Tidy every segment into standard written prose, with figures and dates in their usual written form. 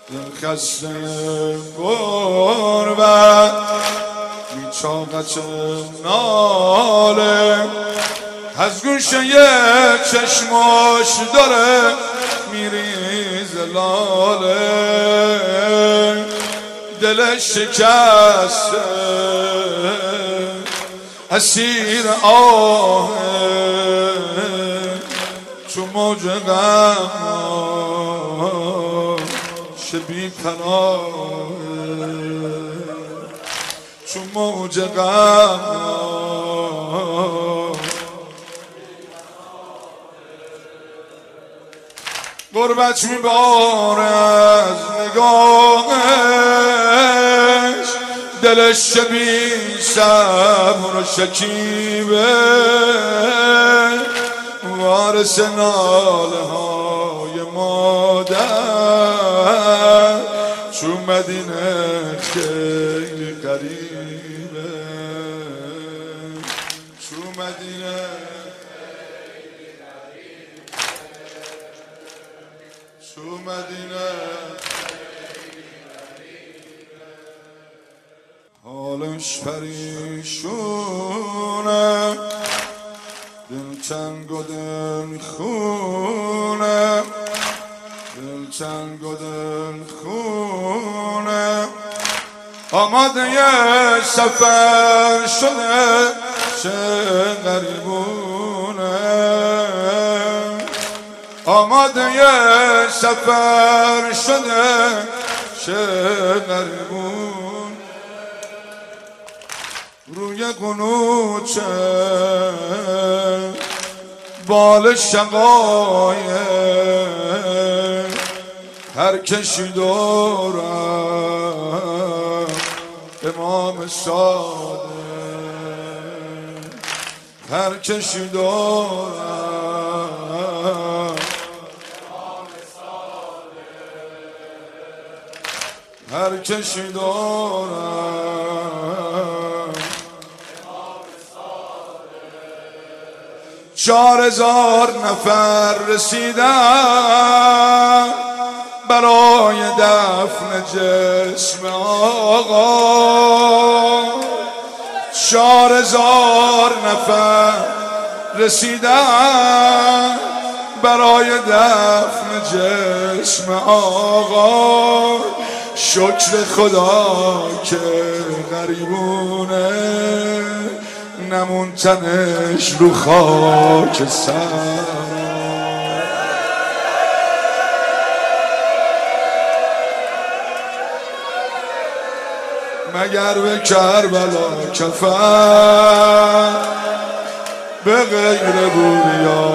دل خسته غربت بیچاقت ناله از گوشه چشماش داره میریزه لاله دلش شکسته اسیر آه تو موج غم شبی پناه تو موج غم غربت میباره از نگاهش دلش شبی صبر و شکیبه وارث ناله های مادر تو مدینه خیلی قریبه تو مدینه تو مدینه حالش پریشونه دلتنگ و دل خونه دلتنگ و دل خونه آماده یه سفر شده چه غریبونه آماده یه سفر شده چه غریبون روی قنوچه بال شقایق هر کشی دارم امام صادق هر کشی دارم هر کشی دارم 4000 نفر رسیدن برای دفن جسم آقا 4000 نفر رسیدن برای دفن جسم آقا شکر خدا که غریبونه نمون تنش رو خاک سر مگر به کربلا کفن به غیر بوریا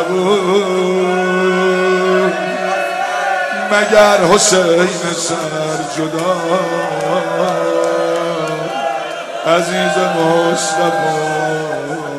نبود مگر حسین سر جدا عزیز مصطفی